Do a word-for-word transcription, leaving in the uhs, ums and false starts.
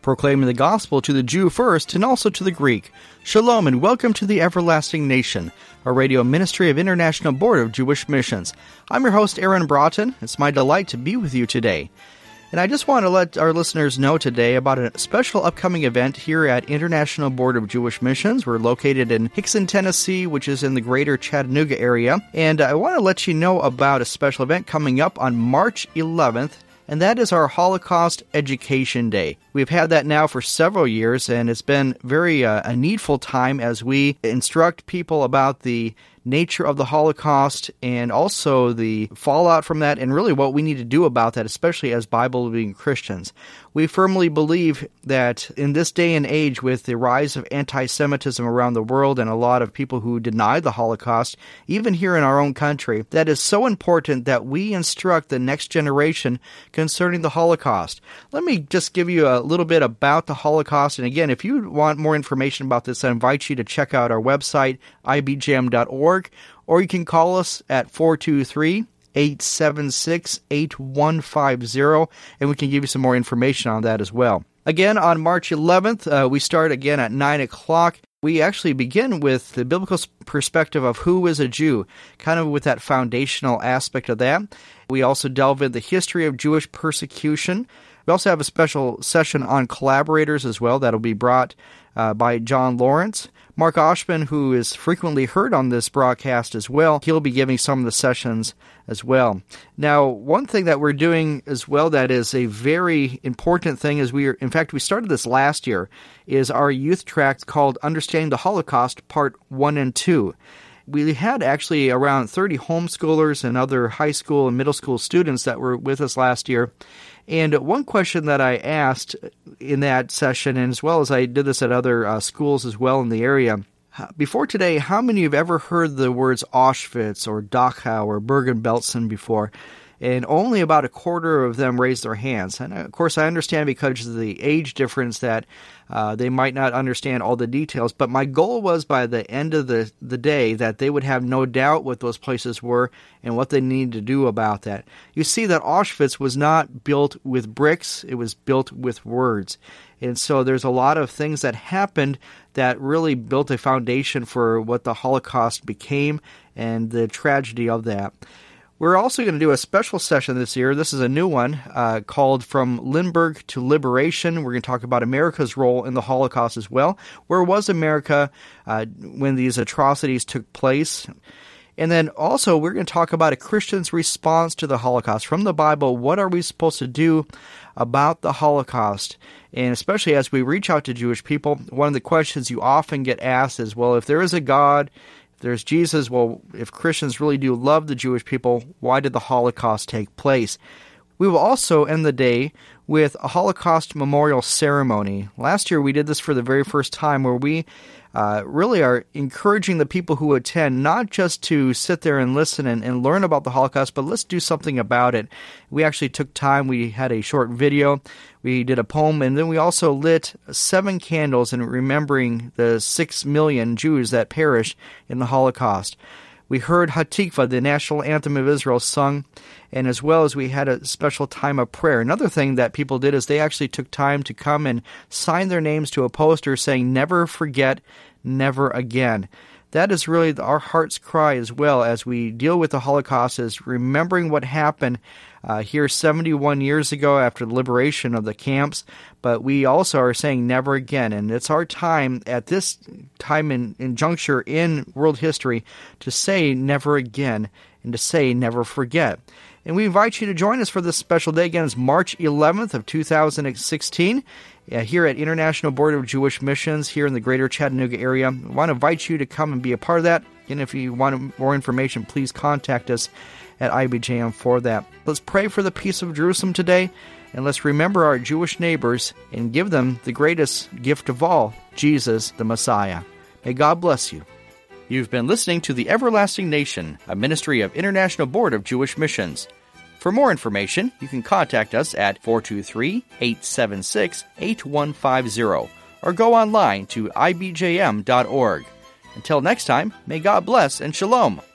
proclaiming the gospel to the Jew first and also to the Greek. Shalom and welcome to the Everlasting Nation, a radio ministry of International Board of Jewish Missions. I'm your host, Aaron Broughton. It's my delight to be with you today. And I just want to let our listeners know today about a special upcoming event here at International Board of Jewish Missions. We're located in Hixson, Tennessee, which is in the greater Chattanooga area. And I want to let you know about a special event coming up on March eleventh, and that is our Holocaust Education Day. We've had that now for several years, and it's been very uh, a needful time as we instruct people about the nature of the Holocaust and also the fallout from that and really what we need to do about that, especially as Bible-believing Christians. We firmly believe that in this day and age with the rise of anti-Semitism around the world and a lot of people who deny the Holocaust, even here in our own country, that is so important that we instruct the next generation concerning the Holocaust. Let me just give you a little bit about the Holocaust. And again, if you want more information about this, I invite you to check out our website, I B J M dot org, or you can call us at four two three, eight seven six, eight one five zero, and we can give you some more information on that as well. Again, on March eleventh, uh, we start again at nine o'clock. We actually begin with the biblical perspective of who is a Jew, kind of with that foundational aspect of that. We also delve into the history of Jewish persecution. We also have a special session on collaborators as well that'll be brought uh, by John Lawrence. Mark Oshman, who is frequently heard on this broadcast as well, he'll be giving some of the sessions as well. Now, one thing that we're doing as well that is a very important thing is we are, in fact, we started this last year, is our youth tract called Understanding the Holocaust, Part one and two. We had actually around thirty homeschoolers and other high school and middle school students that were with us last year. And one question that I asked in that session, and as well as I did this at other uh, schools as well in the area, before today, how many of you have ever heard the words Auschwitz or Dachau or Bergen-Belsen before? And only about a quarter of them raised their hands. And of course, I understand because of the age difference that uh, they might not understand all the details. But my goal was by the end of the, the day that they would have no doubt what those places were and what they needed to do about that. You see that Auschwitz was not built with bricks. It was built with words. And so there's a lot of things that happened that really built a foundation for what the Holocaust became and the tragedy of that. We're also going to do a special session this year. This is a new one uh, called From Lindbergh to Liberation. We're going to talk about America's role in the Holocaust as well. Where was America uh, when these atrocities took place? And then also we're going to talk about a Christian's response to the Holocaust. From the Bible, what are we supposed to do about the Holocaust? And especially as we reach out to Jewish people, one of the questions you often get asked is, well, if there is a God, there's Jesus, well, if Christians really do love the Jewish people, why did the Holocaust take place? We will also end the day with a Holocaust memorial ceremony. Last year we did this for the very first time where we uh, really are encouraging the people who attend not just to sit there and listen and, and learn about the Holocaust, but let's do something about it. We actually took time. We had a short video. We did a poem, and then we also lit seven candles in remembering the six million Jews that perished in the Holocaust. We heard Hatikva, the national anthem of Israel, sung, and as well as we had a special time of prayer. Another thing that people did is they actually took time to come and sign their names to a poster saying, "Never forget, never again." That is really our heart's cry as well as we deal with the Holocaust, is remembering what happened uh, here seventy-one years ago after the liberation of the camps. But we also are saying never again. And it's our time at this time in, in juncture in world history to say never again and to say never forget. And we invite you to join us for this special day. Again, it's March eleventh of two thousand sixteen. Uh, here at International Board of Jewish Missions here in the greater Chattanooga area. I want to invite you to come and be a part of that. And if you want more information, please contact us at I B J M for that. Let's pray for the peace of Jerusalem today, and let's remember our Jewish neighbors and give them the greatest gift of all, Jesus the Messiah. May God bless you. You've been listening to The Everlasting Nation, a ministry of International Board of Jewish Missions. For more information, you can contact us at four two three, eight seven six, eight one five zero or go online to I B J M dot org. Until next time, may God bless and shalom.